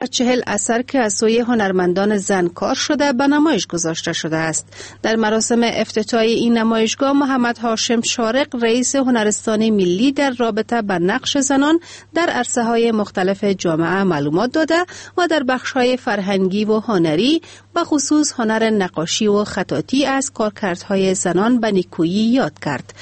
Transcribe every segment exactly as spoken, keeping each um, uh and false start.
چهل اثر که از سوی هنرمندان زن کار شده به نمایش گذاشته شده است. در مراسم افتتاحی این نمایشگاه محمد هاشم شارق رئیس هنرستان ملی در رابطه با نقش زنان در عرصه‌های مختلف جامعه معلومات داده و در بخش‌های فرهنگی و هنری به خصوص هنر نقاشی و خطاطی از کارکردهای زنان به نیکویی یاد کرد.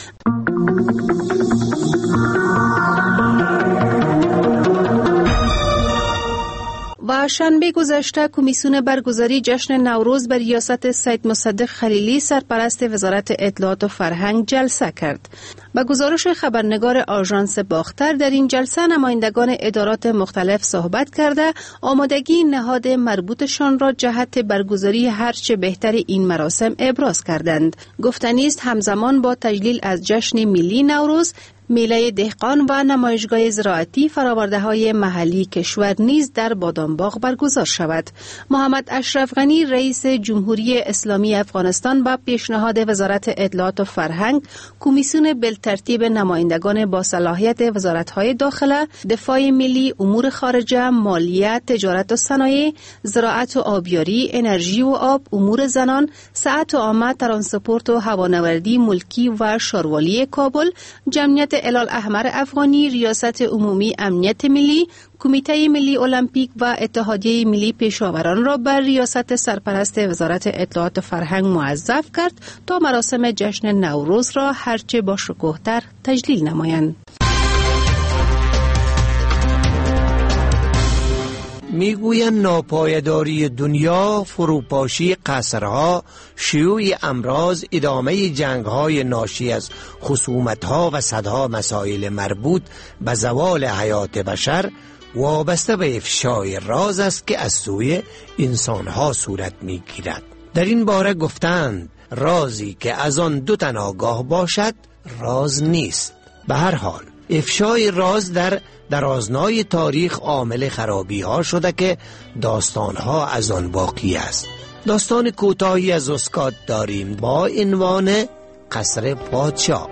و شنبه گذشته کمیسیون برگزاری جشن نوروز بر ریاست سید مصدق خلیلی سرپرست وزارت اطلاعات و فرهنگ جلسه کرد. با گزارش خبرنگار آژانس باختر در این جلسه نمایندگان ادارات مختلف صحبت کرده آمادگی نهاد مربوطشان را جهت برگزاری هرچه بهتر این مراسم ابراز کردند. گفتنی است همزمان با تجلیل از جشن ملی نوروز میله دهقان و نمایشگاه زراعتی فراورده های محلی کشور نیز در بادامباغ برگزار شود. محمد اشرف غنی رئیس جمهوری اسلامی افغانستان با پیشنهاد وزارت اطلاعات و فرهنگ کمیسیون بالترتیب نمایندگان با صلاحیت وزارت‌های داخله، دفاع ملی، امور خارجه، مالیه، تجارت و صنایع، زراعت و آبیاری، انرژی و آب، امور زنان، ساعت عامه، ترانسپورت و هوانوردی ملکی و شاروالی کابل، جمعیت هلال احمر افغانی، ریاست عمومی امنیت ملی، کمیته ملی المپیک و اتحادیه ملی پیشاوران را بر ریاست سرپرست وزارت اطلاعات و فرهنگ موظف کرد تا مراسم جشن نوروز را هرچه با شکوه‌تر تجلیل نمایند. میگویند ناپایداری دنیا، فروپاشی قصرها، شیوع امراض، ادامه جنگ‌های ناشی از خصومت‌ها و صدها مسائل مربوط به زوال حیات بشر وابسته به افشای راز است که از سوی انسان‌ها صورت می‌گیرد. در این باره گفتند رازی که از آن دو تن آگاه باشد راز نیست. به هر حال افشای راز در درازنای تاریخ عامل خرابی ها شده که داستان ها از آن باقی است. داستان کوتاهی از اسکات داریم با عنوان قصر پادشاه.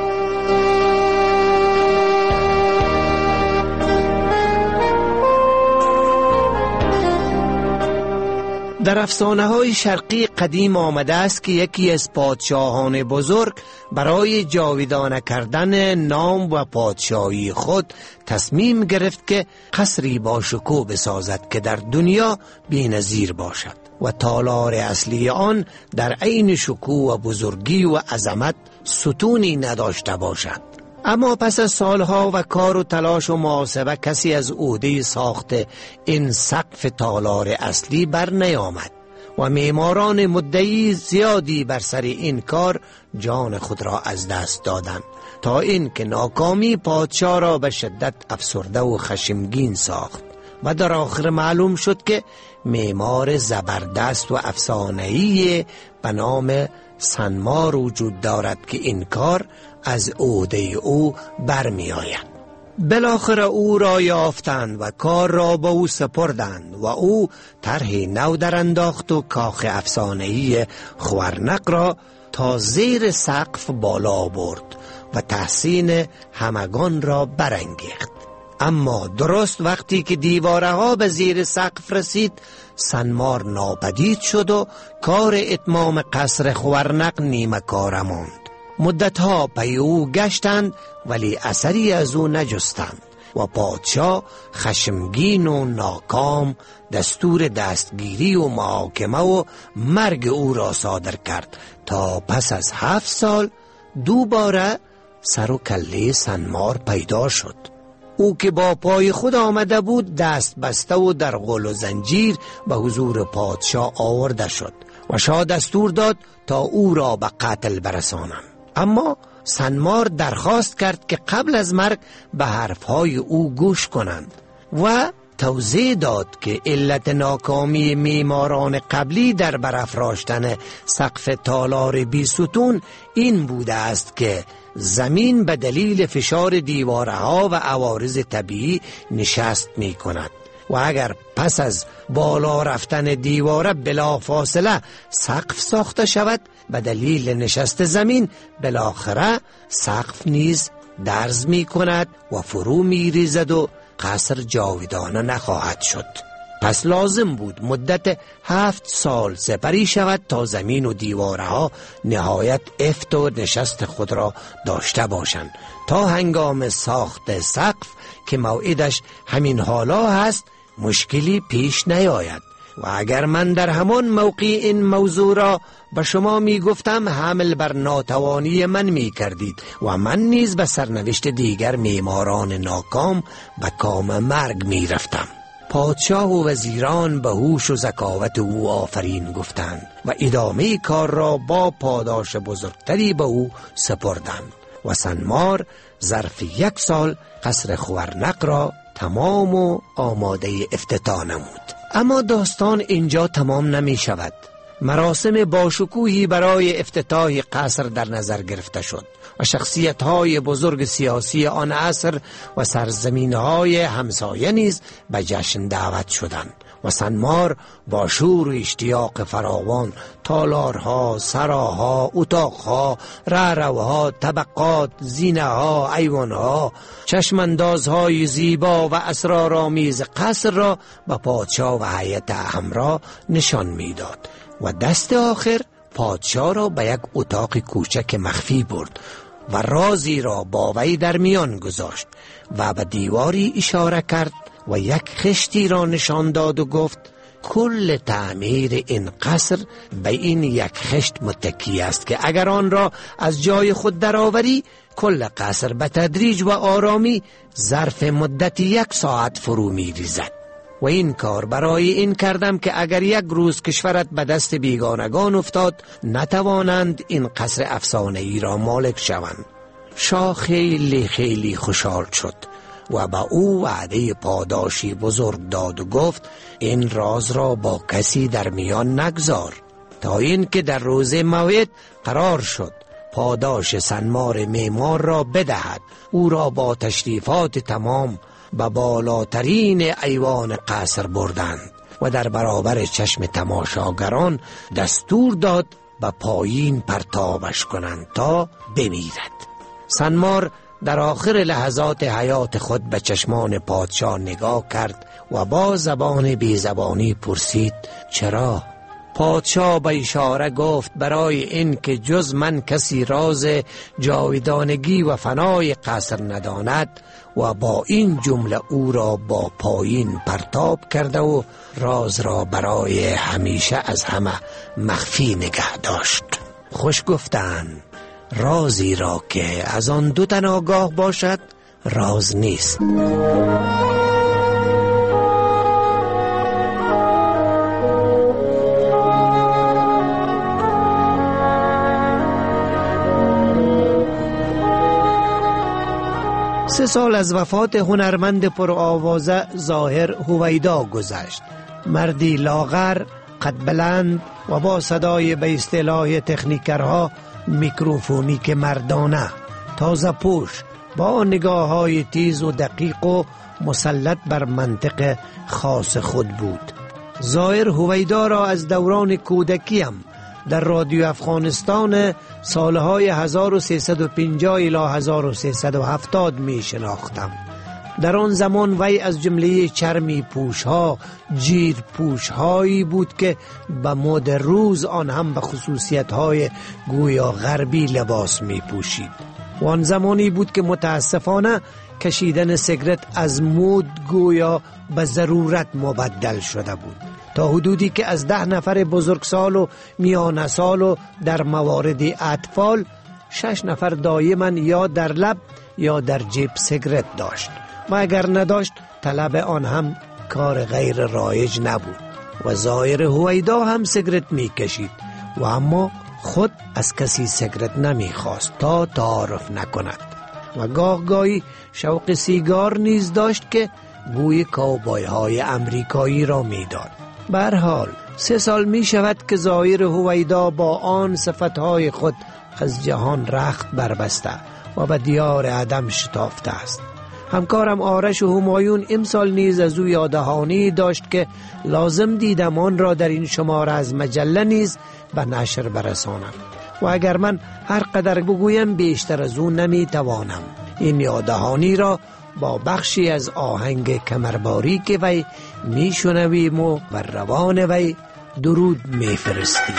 در افسانه های شرقی قدیم آمده است که یکی از پادشاهان بزرگ برای جاودانه کردن نام و پادشاهی خود تصمیم گرفت که قصری با شکوه بسازد که در دنیا بی‌نظیر باشد و تالار اصلی آن در عین شکوه و بزرگی و عظمت ستونی نداشته باشد. اما پس از سالها و کار و تلاش و محاسبه کسی از عهده ساخت این سقف تالار اصلی بر نیامد و معماران مدعی زیادی بر سر این کار جان خود را از دست دادند تا این که ناکامی پادشاه را به شدت افسرده و خشمگین ساخت و در آخر معلوم شد که معمار زبردست و افسانه‌ای به نام سنمار وجود دارد که این کار از عهده او برمی آید. بالاخره او را یافتند و کار را به او سپردند و او طرح نو در انداخت و کاخ افسانه‌ای خوارنق را تا زیر سقف بالا برد و تحسین همگان را برانگیخت. اما درست وقتی که دیواره ها به زیر سقف رسید سنمار ناپدید شد و کار اتمام قصر خوارنق نیمه کار ماند. مدتها پی او گشتند ولی اثری از او نجستند و پادشاه خشمگین و ناکام دستور دستگیری و محاکمه و مرگ او را صادر کرد تا پس از هفت سال دوباره سر و کله سنمار پیدا شد. او که با پای خود آمده بود دست بسته و در غل و زنجیر به حضور پادشاه آورده شد و شاه دستور داد تا او را به قتل برسانند. اما سنمار درخواست کرد که قبل از مرگ به حرفهای او گوش کنند و توضیح داد که علت ناکامی معماران قبلی در برافراشتن سقف تالار بی ستون این بوده است که زمین به دلیل فشار دیوارها و عوارض طبیعی نشست می کند و اگر پس از بالا رفتن دیواره بلا فاصله سقف ساخته شود به دلیل نشست زمین بالاخره سقف نیز درز می کند و فرو می ریزد و قصر جاودانه نخواهد شد. پس لازم بود مدت هفت سال سپری شود تا زمین و دیوارها نهایت افت و نشست خود را داشته باشند، تا هنگام ساخت سقف که موعدش همین حالا هست مشکلی پیش نیاید. و اگر من در همان موقع این موضوع را به شما می گفتم، حمل بر ناتوانی من می کردید و من نیز به سرنوشت دیگر معماران ناکام به کام مرگ می رفتم. پادشاه و وزیران به هوش و ذکاوت او آفرین گفتند و ادامه کار را با پاداش بزرگتری به او سپردند و سنمار ظرف یک سال قصر خوارنق را تمام و آماده افتتاح نمود. اما داستان اینجا تمام نمی شود. مراسم باشکوهی برای افتتاح قصر در نظر گرفته شد و شخصیت‌های بزرگ سیاسی آن عصر و سرزمین‌های همسایه نیز به جشن دعوت شدند و سنمار با شور و اشتیاق فراوان تالارها، سراها، اتاقها، رهروها، طبقات، زینه‌ها، ایوانها، چشماندازهای زیبا و اسرارآمیز قصر را به پادشاه و هیئت همراه نشان می‌داد و دست آخر پادشاه را به یک اتاق کوچک مخفی برد و رازی را با وی در میان گذاشت و به دیواری اشاره کرد و یک خشتی را نشان داد و گفت کل تعمیر این قصر به این یک خشت متکی است که اگر آن را از جای خود درآوری کل قصر به تدریج و آرامی ظرف مدت یک ساعت فرو می ریزد. و این کار برای این کردم که اگر یک روز کشورت به دست بیگانگان افتاد نتوانند این قصر افسانه‌ای را مالک شوند. شاه خیلی خیلی خوشحال شد و با او وعده پاداشی بزرگ داد و گفت این راز را با کسی در میان نگذار، تا این که در روز موعد قرار شد پاداش سنمار معمار را بدهد. او را با تشریفات تمام به بالاترین ایوان قصر بردند و در برابر چشم تماشاگران دستور داد به پایین پرتابش کنند تا بمیرد. سنمار در آخر لحظات حیات خود به چشمان پادشاه نگاه کرد و با زبان بیزبانی پرسید چرا؟ پادشاه به اشاره گفت برای این که جز من کسی راز جاودانگی و فنای قصر نداند و با این جمله او را با پایین پرتاب کرده و راز را برای همیشه از همه مخفی نگه داشت. خوش گفتند رازی را که از آن دو تن آگاه باشد راز نیست. سه سال از وفات هنرمند پرآوازه ظاهر هویدا گذشت. مردی لاغر، قد بلند و با صدای به اصطلاح تکنیکرها میکروفونیک مردانه، تازه پوش، با نگاه های تیز و دقیق و مسلط بر منطق خاص خود بود. ظاهر هویدا را از دوران کودکیم در رادیو افغانستان سالهای هزار و سیصد و پنجاه الی هزار و سیصد و هفتاد می شناختم. در آن زمان وی از جمله چرمی پوشها جیر پوشهایی بود که به مد روز آن هم به خصوصیتهای گویا غربی لباس می پوشید. و آن زمانی بود که متاسفانه کشیدن سیگرت از مد گویا به ضرورت مبدل شده بود، تا حدودی که از ده نفر بزرگسال و میانه سال و در موارد اطفال شش نفر دائما یا در لب یا در جیب سیگرت داشت و اگر نداشت طلب آن هم کار غیر رایج نبود. و ظاهر هویدا هم سیگرت می کشید و اما خود از کسی سیگرت نمی خواست تا تعارف نکند و گاه گاهی شوق سیگار نیز داشت که بوی کاوبای های امریکایی را می داد. به هر حال سه سال می شود که ظاهر هویدا با آن صفتهای خود از جهان رخت بربسته و به دیار عدم شتافته است. همکارم آرش و همایون امسال نیز از او یادهانی داشت که لازم دیدم آن را در این شماره از مجله نیز به نشر برسانم و اگر من هر قدر بگویم بیشتر از او نمی توانم. این یادهانی را با بخشی از آهنگ کمرباری که وی میشنویم و بر روان وی درود میفرستیم.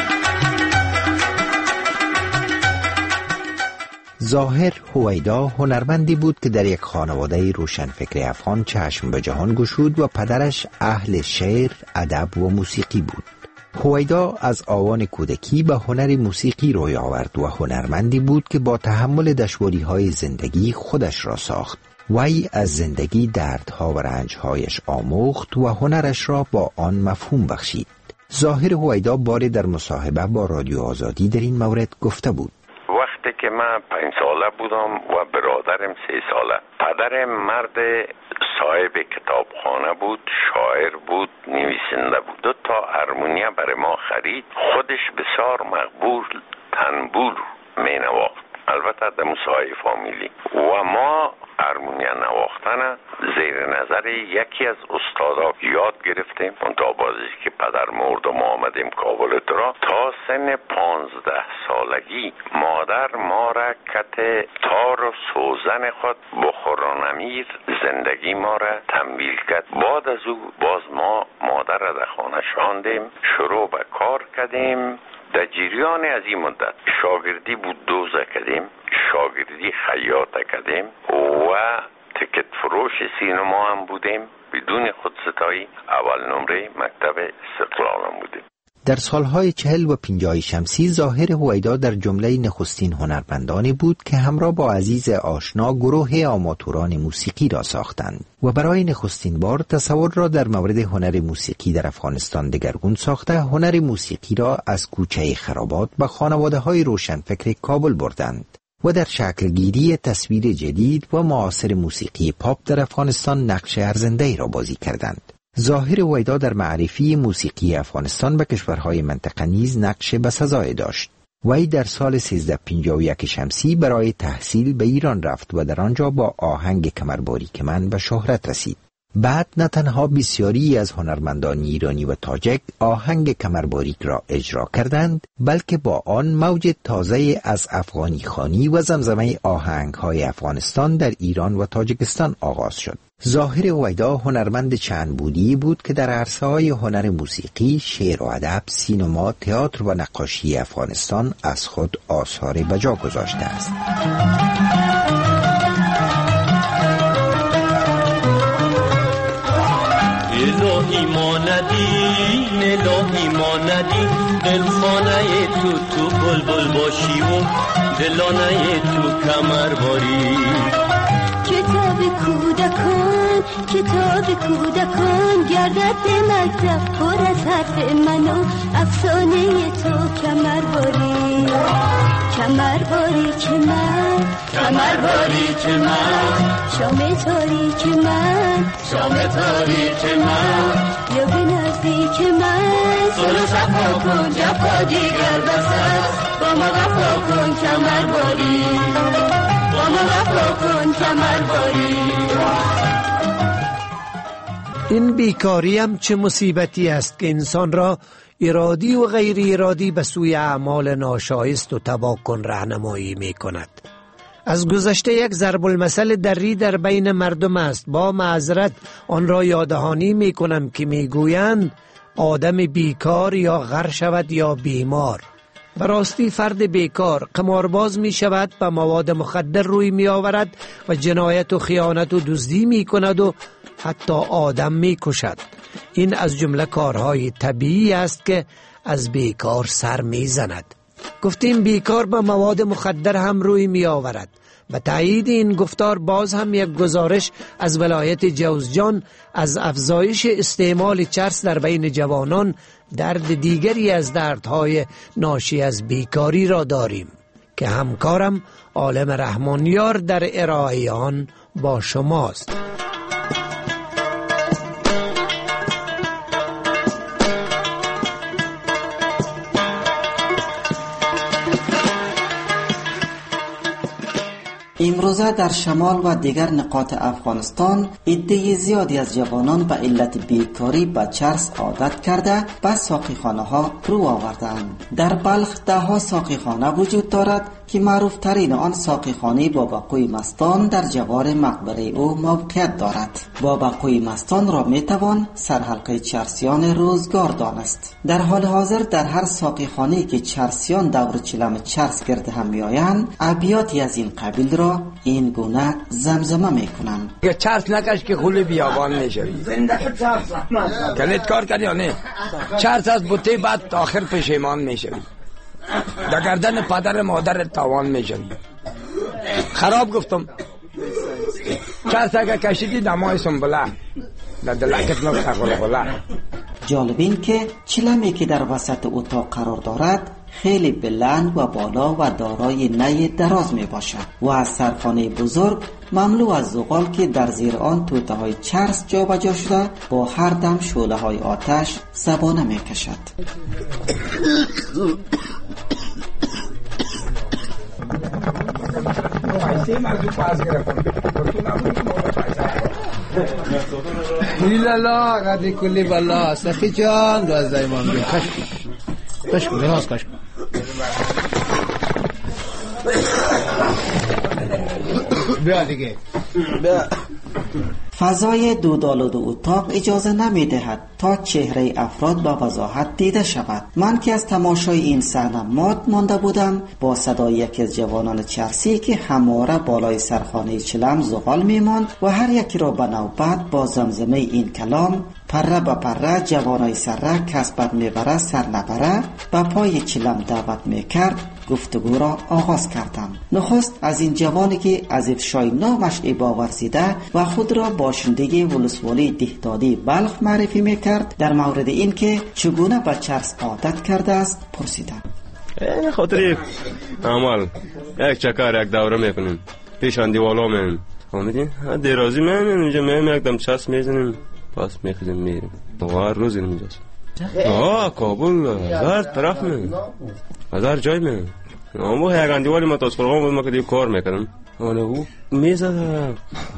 ظاهر هویدا هنرمندی بود که در یک خانواده روشنفکر افغان چشم به جهان گشود و پدرش اهل شعر، ادب و موسیقی بود. هویدا از آوان کودکی به هنر موسیقی روی آورد و هنرمندی بود که با تحمل دشواری‌های زندگی خودش را ساخت. وی از زندگی دردها و رنجهایش آموخت و هنرش را با آن مفهوم بخشید. ظاهر هویدا باری در مصاحبه با رادیو آزادی در این مورد گفته بود: وقتی که من پنج ساله بودم و برادرم سه ساله، پدرم مرد صاحب کتابخانه بود، شاعر بود، نویسنده بود. دو تا هارمونیا برای ما خرید. خودش بسیار مقبول تنبور می نواخت، البته در موسیقی فامیلی. و ما هارمونیا نواختن زیر نظر یکی از استادا یاد گرفتیم. منتها بازی که پدر مرد و ما آمدیم کابل ترا، تا سن پانزده سالگی مادر ما را کت تار و سوزن خود بخورانمیر زندگی ما را تنبیل کرد. بعد از او باز ما مادر را در خانه شاندیم، شروع به کار کردیم. در جریان از این مدت شاگردی بود دوز کردیم، شاگردی خیاط کردیم و تکت فروش سینما هم بودیم. بدون خودستایی اول نمره مکتب استقلال هم بودیم. در سالهای چهل و پنجاه شمسی ظاهر هویدا در جمله نخستین هنرمندانی بود که همراه با عزیز آشنا گروه آماتوران موسیقی را ساختند و برای نخستین بار تصور را در مورد هنر موسیقی در افغانستان دگرگون ساخته هنر موسیقی را از کوچه خرابات به خانواده‌های روشنفکر کابل بردند و در شکلگیری تصویر جدید و معاصر موسیقی پاپ در افغانستان نقش ارزنده‌ای را بازی کردند. ظاهر هویدا در معرفی موسیقی افغانستان به کشورهای منطقه نیز نقش بسزای داشت. وی در سال سیزده پنجاه و یک شمسی برای تحصیل به ایران رفت و در آنجا با آهنگ کمرباری کمن به شهرت رسید. بعد نه تنها بسیاری از هنرمندان ایرانی و تاجک آهنگ کمرباریک را اجرا کردند، بلکه با آن موج تازه از افغانی خوانی و زمزمه آهنگ‌های افغانستان در ایران و تاجکستان آغاز شد. ظاهر هویدا هنرمند چند بودی بود که در عرصه‌های هنر موسیقی، شعر و ادب، سینما، تئاتر و نقاشی افغانستان از خود آثار بجا گذاشته است. الهی ما ندیم، الهی ما ندیم، دلخانه تو تو بلبل باشی و دلانه تو کمر باری. کتاب کودکان، کتاب کودکان گردد به مکتب پر از حرف من و افسانه تو کمر باری. کمر باری که من، کمر باری که من، شام تاریک من، شام تاریک من، یا به نزدیک من، سلو صفا کن جفا دیگر بس است، با ما وفا کن کمر باری، با ما وفا کن کمر باری. این بیکاری هم چه مصیبتی است که انسان را ارادی و غیر ارادی به سوی اعمال ناشایست و تباکن راهنمایی می کند. از گذشته یک ضرب المثل دری در بین مردم است. با معذرت آن را یاددهانی می کنم که می گویند آدم بیکار یا غر شود یا بیمار. براستی فرد بیکار قمارباز می شود، به مواد مخدر روی می آورد و جنایت و خیانت و دزدی می کند و حتی آدم می کشد. این از جمله کارهای طبیعی است که از بیکار سر می زند. گفتیم بیکار به مواد مخدر هم روی می آورد. به تایید این گفتار باز هم یک گزارش از ولایت جوزجان از افزایش استعمال چرس در بین جوانان درد دیگری از دردهای ناشی از بیکاری را داریم که همکارم عالم رحمانیار در ارائه آن با شماست. امروزه در شمال و دیگر نقاط افغانستان عده زیادی از جوانان به علت بیکاری به چرس عادت کرده به ساقیخانه ها رو آوردند. در بلخ ده ها ساقیخانه وجود دارد که معروف ترین آن ساقیخانه باباقوی مستان در جوار مقبره او موقعیت دارد. باباقوی مستان را می توان سرحلقه چرسیان روزگار دانست. در حال حاضر در هر ساقیخانه که چرسیان دور چلم چرس گرد هم می آیند، ابیاتی از این قبیل را این گونه زمزمه می کنند: چرس نکش که خول بیابان می شوی. کلیت کار کردی یا نه؟ چرس از بوته بعد آخر پشیمان می شوی. در گردن پدر مادر تاوان می شوی. خراب گفتم. چرس اگه کشیدی دمای سنبله در دلکت نقطه غلغله. جالب این که چلمی که در وسط اتاق قرار دارد خیلی بلند و بالا و دارای نی دراز می باشد و از سرخانه بزرگ مملو از زغال که در زیر آن توته های چرس جا بجا شده با هر دم شعله های آتش زبانه می کشد. لیلالا قدی کلی بالا سخی جان دو از دایمان بیم کشک کشک لحاظ کشک بیا دیگه بیا. فضای دودال و دو اتاق اجازه نمی دهد تا چهره افراد با وضاحت دیده شود. من که از تماشای این صحنه مات مانده بودم، با صدای یکی از جوانان چرسی که همواره بالای سرخانه چلم زغال می ماند و هر یکی را به نوبت با زمزمه این کلام پره به پره جوانای سره کسبت می بره سر نبره به پای چلم دعوت می کرد، گفتگو را آغاز کردم. نخست از این جوانی که از افشای نامش ابا ورزیده و خود را باشندگی ولسوالی دهدادی بلخ معرفی میکرد، در مورد این که چگونه به چرس عادت کرده است پرسیدم. این خاطری عمل یک چکر یک دوره میکنیم پیشان دیوالا میم آمدین درازی میم اینجا میم یک دم چرس میزنیم پس میخیزیم میریم و هر روز این اینجاست. آه کابل هزار طرف میم هزار جای میم اما یک اندیوالی ما تاسپرغان بود ما که دیگه کار میکنم حالا او میزد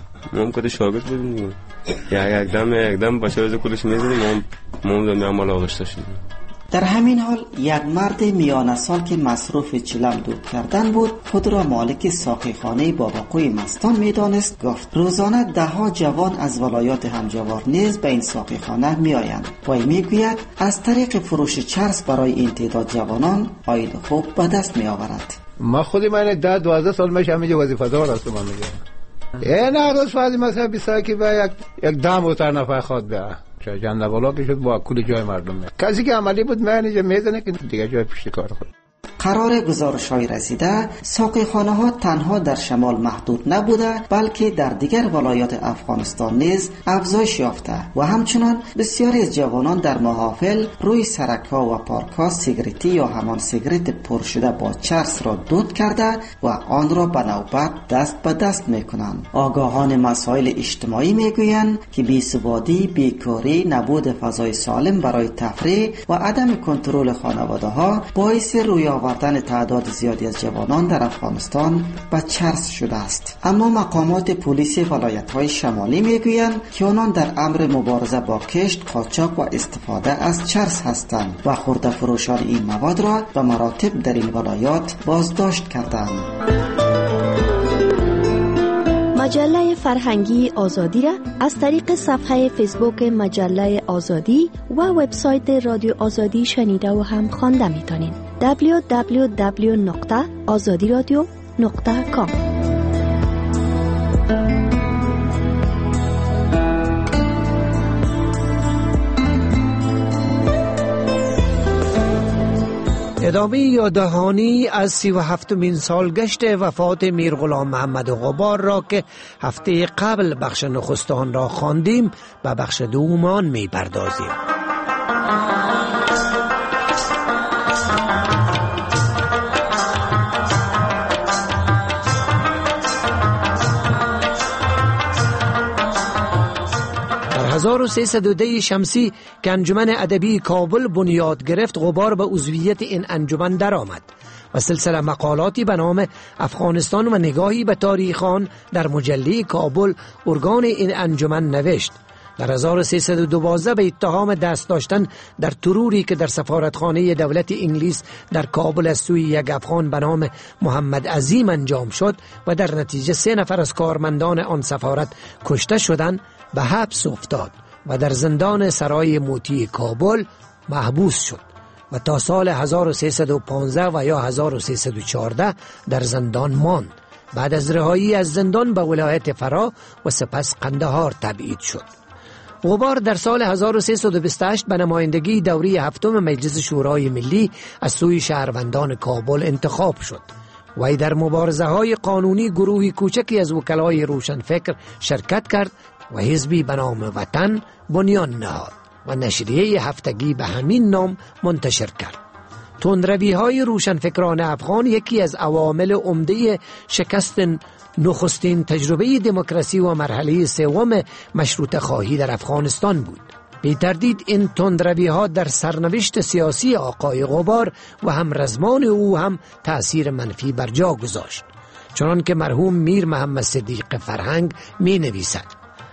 ما کده شاگرد بودیم دیگه یک یک دم یک دم بچه روز کلش میزدیم ما هم دم عمال آغشته شدیم. در همین حال یک مرد میانه سال که مصروف چلم دود کردن بود خود را مالک ساقیخانه باباقوی مستان میدانست. گفت روزانه ده ها جوان از ولایات همجوار نیز به این ساقیخانه می آیند و میگوید از طریق فروش چرس برای این تعداد جوانان آید خوب به دست می آورد. ما خودی من ده دوازده سال میشه همینجا وظیفه دار هستم. من میگم این روز فردی مثلا بیسایی که به یک یک دم اوتر نفر خواد بیا چه جنده بالا که شد با کل جای مردم می کسی که عملی بود من اینجا میزنه که دیگه جای پشت کار خود. قرار گزارش‌های رسیده ساقیخانه ها تنها در شمال محدود نبوده بلکه در دیگر ولایات افغانستان نیز افزایش یافته و همچنان بسیاری از جوانان در محافل روی سرک‌ها و پارک‌ها سیگارتی یا همان سیگارت پر شده با چرس را دود کرده و آن را به نوبت دست به دست می‌کنند. آگاهان مسائل اجتماعی میگویند که بی‌ثباتی، بیکاری، نبود فضای سالم برای تفریح و عدم کنترل خانواده‌ها باعث روی آوردن تعداد زیادی از جوانان در افغانستان به چرس شده است. اما مقامات پلیس ولایت‌های شمالی میگویند که آنان در امر مبارزه با کشت، قاچاق و استفاده از چرس هستند و خرده فروشان این مواد را به مراتب در این ولایات بازداشت کردند. مجله فرهنگی آزادی را از طریق صفحه فیسبوک مجله آزادی و وبسایت رادیو آزادی شنیده و هم خوانده میتونید. دبلیو دبلیو دبلیو نقطه آزادی رادیو نقطه کام. ادامه یاددهانی از سی و هفتمین سالگشت وفات میر غلام محمد غبار را که هفته قبل بخش نخستان را خواندیم به بخش دومان می پردازیم. هزار و سیصد و ده شمسی که انجمن ادبی کابل بنیاد گرفت، غبار به عضویت این انجمن درآمد و سلسله مقالاتی به نام افغانستان و نگاهی به تاریخ آن در مجله کابل ارگان این انجمن نوشت در هزار و سیصد و دوازده به اتهام دست داشتن در تروری که در سفارتخانه دولت انگلیس در کابل از سوی یک افغان به نام محمد عظیم انجام شد و در نتیجه سه نفر از کارمندان آن سفارت کشته شدند، به حبس افتاد و در زندان سرای موتی کابل محبوس شد و تا سال هزار و سیصد و پانزده و یا هزار و سیصد و چهارده در زندان ماند. بعد از رهایی از زندان به ولایت فرا و سپس قندهار تبعید شد. غبار در سال هزار و سیصد و بیست و هشت به نمایندگی دوره هفتم مجلس شورای ملی از سوی شهروندان کابل انتخاب شد. وی در مبارزه های قانونی گروهی کوچکی از وکلای روشنفکر شرکت کرد و حزبی به نام وطن بنیان نهاد و نشریه هفتگی به همین نام منتشر کرد. تندروی های روشنفکران افغان یکی از عوامل عمده شکست نخستین تجربه دموکراسی و مرحله سوم مشروطه خواهی در افغانستان بود. بی تردید این تندروی ها در سرنوشت سیاسی آقای غبار و همرزمان او هم تأثیر منفی بر جا گذاشت، چنان که مرحوم میر محمد صدیق فرهنگ می نویسد: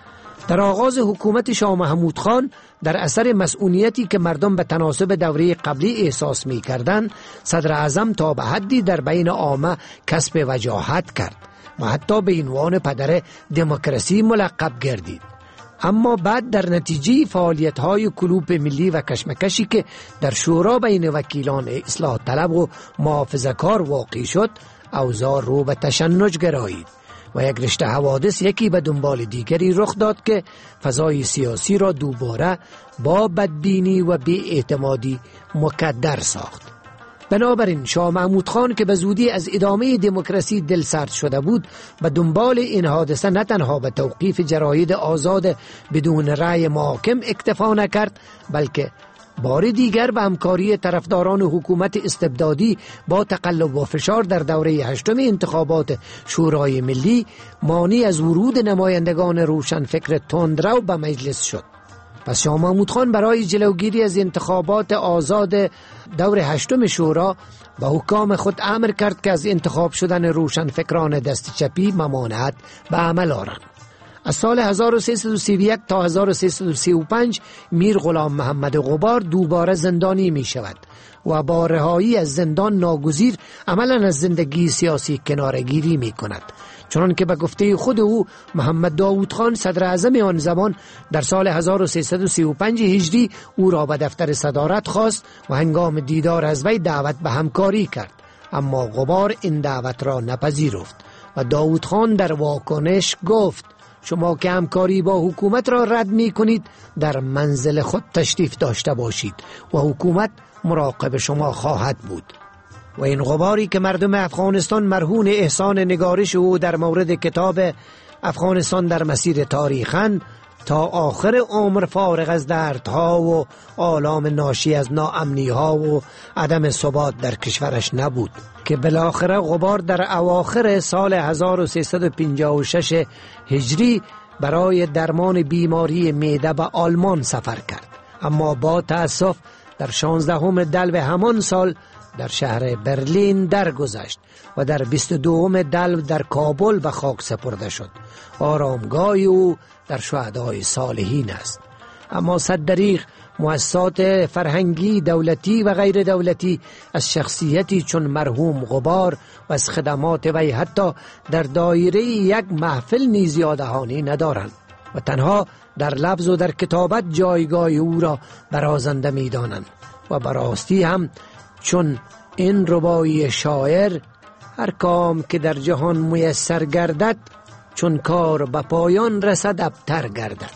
در آغاز حکومت شاه محمود خان در اثر مسئولیتی که مردم به تناسب دوره قبلی احساس می کردن، صدر اعظم تا به حدی در بین عامه کسب وجاهت کرد و حتی به عنوان پدر دموکراسی ملقب گردید. اما بعد در نتیجه فعالیت‌های کلوپ ملی و کشمکشی که در شورا بین وکیلان اصلاح طلب و محافظه‌کار واقع شد، اوضاع رو به تشنج گرایید و یک رشته حوادث یکی به دنبال دیگری رخ داد که فضای سیاسی را دوباره با بدبینی و بی‌اعتمادی مکدر ساخت. بنابراین شاه محمود خان که به زودی از ادامه دموکراسی دلسرد شده بود، به دنبال این حادثه نه تنها به توقیف جراید آزاد بدون رأی محاکم اکتفا نکرد، بلکه بار دیگر به همکاری طرفداران حکومت استبدادی با تقلب و فشار در دوره هشتم انتخابات شورای ملی مانع از ورود نمایندگان روشنفکر تندرو به مجلس شد. پس شاه محمود خان برای جلوگیری از انتخابات آزاد دور هشتم شورا به حکام خود امر کرد که از انتخاب شدن روشنفکران دست چپی ممانعت به عمل آورند. از سال هزار و سیصد و سی و یک تا هزار و سیصد و سی و پنج میر غلام محمد غبار دوباره زندانی می شود و با رهایی از زندان ناگزیر عملا از زندگی سیاسی کنارگیری می کند، چون که به گفته خود او محمد داوود خان صدر اعظم آن زمان در سال هزار و سیصد و سی و پنج هجری او را به دفتر صدارت خواست و هنگام دیدار از وی دعوت به همکاری کرد، اما غبار این دعوت را نپذیرفت و داوود خان در واکنش گفت: شما که همکاری با حکومت را رد می کنید، در منزل خود تشریف داشته باشید و حکومت مراقب شما خواهد بود. و این غباری که مردم افغانستان مرهون احسان نگارش او در مورد کتاب افغانستان در مسیر تاریخن تا آخر عمر فارغ از دردها و آلام ناشی از ناامنیها و عدم ثبات در کشورش نبود، که بالاخره غبار در اواخر سال هزار و سیصد و پنجاه و شش هجری برای درمان بیماری معده به آلمان سفر کرد، اما با تأسف در شانزدهم دلو همان سال در شهر برلین درگذشت و در بیست و دوم دلو در کابل به خاک سپرده شد. آرامگاه او در شهدای صالحین است. اما صد دریغ مؤسسات فرهنگی دولتی و غیر دولتی از شخصیتی چون مرحوم غبار و از خدمات وی حتی در دایره یک محفل نیز یادهانی ندارند و تنها در لفظ و در کتابت جایگاه او را برازنده می دانند. و براستی هم چون این ربایی شاعر: هر کام که در جهان میسر گردد، چون کار به پایان رسد ابتر گردد.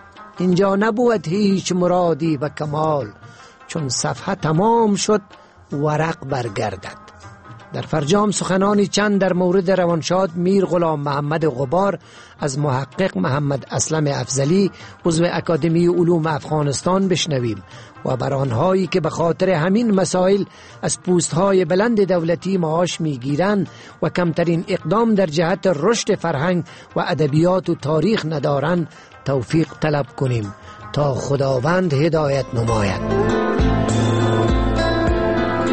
اینجا نبود هیچ مرادی و کمال، چون صفحه تمام شد ورق برگردد. در فرجام سخنانی چند در مورد روانشاد میر غلام محمد غبار از محقق محمد اسلم افضلی عضو اکادمی علوم افغانستان بشنویم و بر آنهایی که به خاطر همین مسائل از پوستهای بلند دولتی معاش میگیرند و کمترین اقدام در جهت رشد فرهنگ و ادبیات و تاریخ ندارند توفیق طلب کنیم تا خداوند هدایت نماید.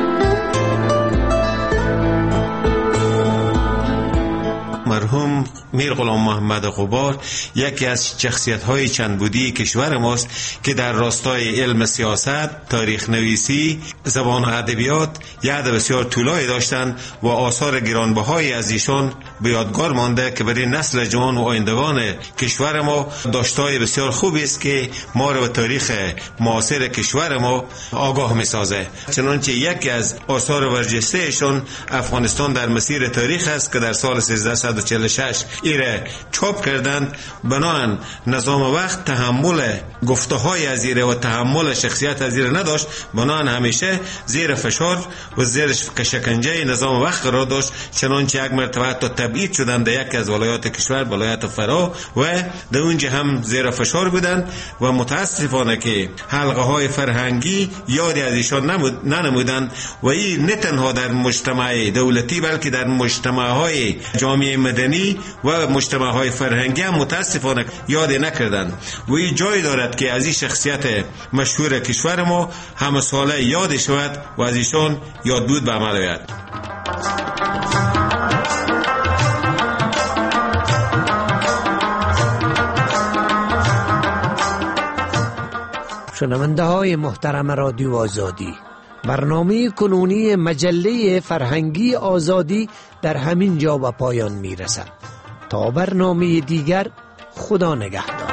مرحوم میر غلام محمد غبار یکی از شخصیت‌های چند بودی کشور ماست که در راستای علم سیاست، تاریخ نویسی، زبان و ادبیات یاد بسیار طولانی داشتند و آثار گرانبهایی از ایشان به یادگار مانده که برای نسل جوان و آیندگان کشور ما داشتای بسیار خوبی است که ما را به تاریخ معاصر کشور ما آگاه می‌سازه. چنانچه یکی از آثار برجسته ایشان افغانستان در مسیر تاریخ است که در سال سیزده و چهل و شش ایره چاپ کردند. بنابراین نظام وقت تحمل گفته های از ایره و تحمل شخصیت از ایره نداشت، بنابراین همیشه زیر فشار و زیر شکنجه نظام وقت قرار داشت. چنانچه یک مرتبه تا تبعید شدند در یکی از ولایات کشور، ولایت فرا، و در اونجا هم زیر فشار بودند و متاسفانه که حلقه های فرهنگی یادی از ایشان ننمودند و این نه تنها در مجتمع دولتی بلکه در مجتمع های جامعه مدنی و مجتمع های فرهنگی هم متاسفانه یاد نکردند و این جای دارد که از این شخصیت مشهور کشور ما همه ساله یاد شود و از ایشان یاد بود به عمل آید. شنونده های محترم رادیو آزادی، برنامه کنونی مجله فرهنگی آزادی در همین جا به پایان می رسد. تا برنامه دیگر، خدا نگهدار.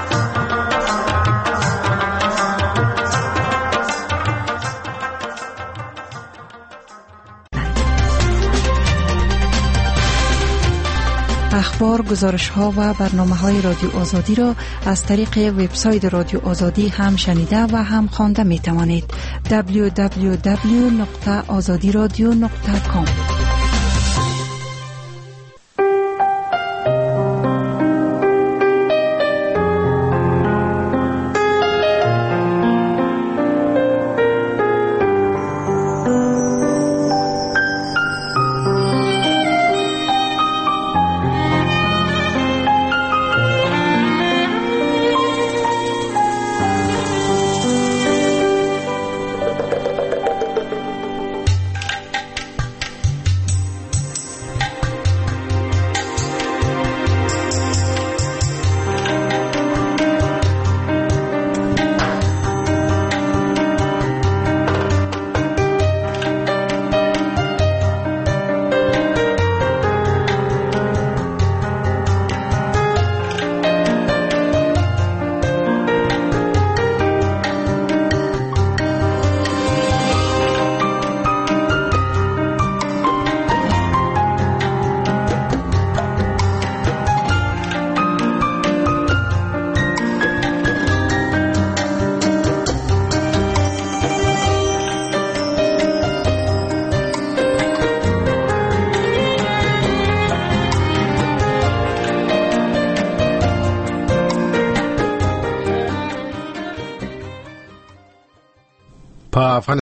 اخبار، گزارش‌ها و برنامه‌های رادیو آزادی را از طریق وبسایت رادیو آزادی هم شنیده و هم خوانده می‌توانید. دبلیو دبلیو دبلیو نقطه آزادی رادیو نقطه کام